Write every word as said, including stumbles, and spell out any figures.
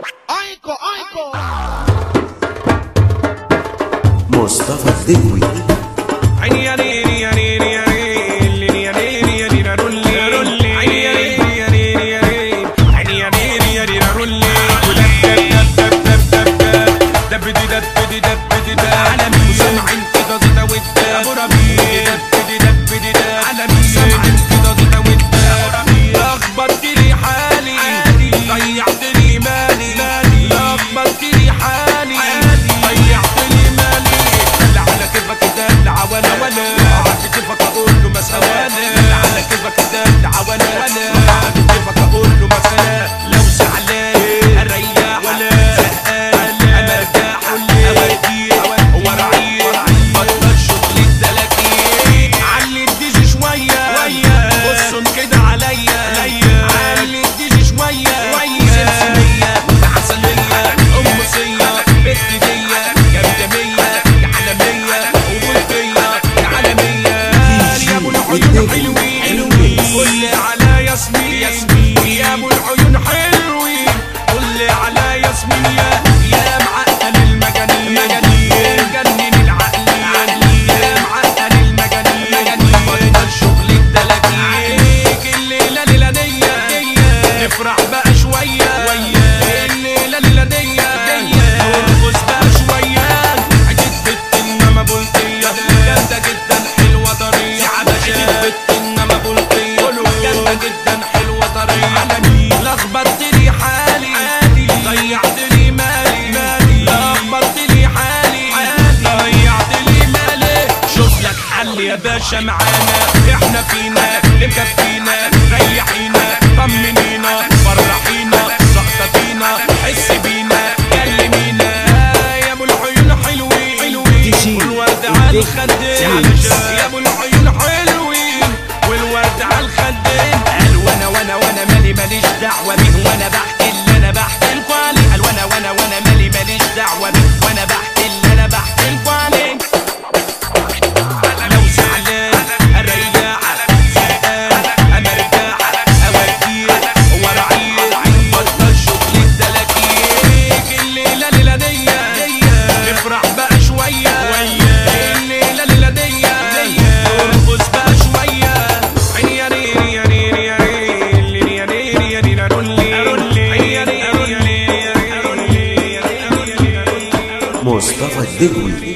ايكو ايكو مصطفى الدجوي. عيني يا نيني يا نيني يا نيني يا نيني يا نيني رولي رولي عيني يا نيني يا نيني يا نيني عيني يا نيني يا نيني رولي دب دب دب دب دب دب دب دب دب عالمي سامعين كده زيتا ودا ابو ربيع دب دب دب عالمي سامعين كده زيتا ودا لخبطت لي حالي ضيعت لي مالي لخبطت لي حالي ضيعت لي مالي دل على كيفك دل عوانا ولا عاد كيفك اقول له مسألة دل على كيفك دل عوانا ولا عاد كيفك اقول له مسألة لو زعلان اريح ولا زهقان انا ارتاح اوديه وراعيه بطل شغل الدلاكين علي الديجي شوية بصوا كده عليا علي الديجي شوية سمسمية عسلية قمصية بنت دية جمجمية عالمية وبلطية عالمية يا ابو العيون حلوين قول على ياسمين يا ابو العيون حلوين قول على ياسمين يا يا معقل المجانين جنن العقلين يا معقل المجانين بطل شغل الدلاكين الليلة ليلانية نفرح بقى شوية الليلة ليلانية نرقص بقى شوية عدت بت انما بلطية جامدة جدا حلوة طرية عدت بت انما بلطية جامدة جدا حلوة طرية عالمي لخبطت لي حالي ضيعت لي مالي لخبطت لي حالي ضيعت لي مالي شوف لك حل يا باشا معانا احنا فينا اللي مكفينا ريحينا طمنينا فرحينا سقطتينا حس بينا كلمينا يا ابو العيون حلوين والورد على الخدين يا ابو العيون حلوين والورد على الخدين قال وانا وانا وانا مالي ماليش دعوه بيه وانا بحكي اللي انا بحكي لكم عليه قال وانا وانا وانا مالي ماليش دعوه بيه وانا بحكي اللي انا بحكي لكم عليه لو زعلان اريح زهقان انا ارتاح اوديه وراعيه بطل شغل الدلاكين الليله ليلانيه نفرح بقى شويه الليله ليلانيه نرقص بقى شويه عيني يا نيني يا نيني يا نيني يا نيني يا نيني رولي عيني يا نيني يا نيني يا نيني مصطفى الدجوي.